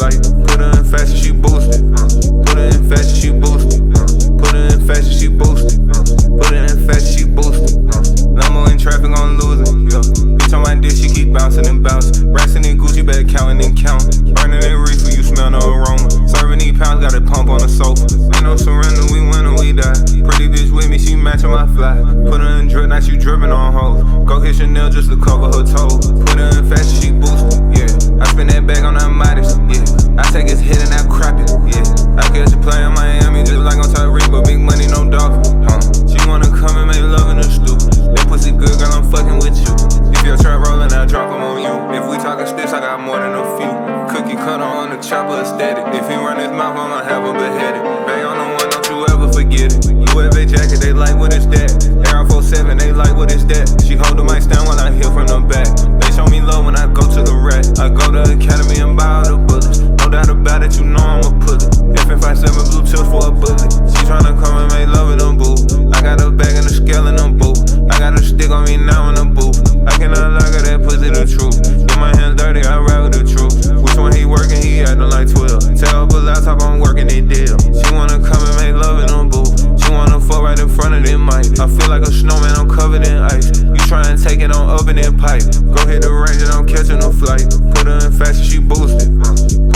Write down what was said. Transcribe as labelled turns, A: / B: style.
A: flight. Put her in fast and she boosted. Put her in fast and she boosted. Put her in fast and she boosted. Put her in fast and she boosted. Lambo in traffic on losing, yeah. Bitch on my dick, she keep bouncing and bouncing. Racing in Gucci bag, counting and counting. Burning in reefer, you smell no aroma. Serving these pounds, got a pump on the sofa. Ain't no surrender, we win or we die. Pretty bitch with me, she matching my fly. Put her in drip, now she dripping on hoes. Go hit Chanel just to cover her toes. Put her in fast, she boosted, yeah. I spend that bag on that Midas, yeah. I take his hit and I crap it, yeah. I guess you play in Miami just like on Tyreek, but big money, no dolphin, She wanna come and make love in the stoop. That pussy good, girl, I'm fucking with you. If your trap rollin', I drop 'em on you. If we talkin' sticks, I got more than a few. Cookie cutter on the chopper, aesthetic. If he run his mouth, I'ma have him beheaded. Bang on the one, don't you ever forget it. UFA jacket, they like what is that. Air 47, they like what is that. She hold the mic stand while I hit from the back. They show me love when I go to the rack. I go to Academy and buy all the bullets. No doubt about it, you know I'm a pussy. FN57 blue chips for a bullet. She tryna come and make love in them booth. I got a bag and a scale in them booth. I got a stick on me now in the booth. I cannot lie, got that pussy the truth. Get my hands dirty, I rap with the truth. Which one he working, he acting like 12. Tell up a laptop, I'm working it deal. She wanna come and make love in them booth. She wanna fuck right in front of them mic. I feel like a snowman, I'm covered in ice. You try and take it on up in that pipe. Go hit the range and I'm catching a flight. Put her in fast and she boosted.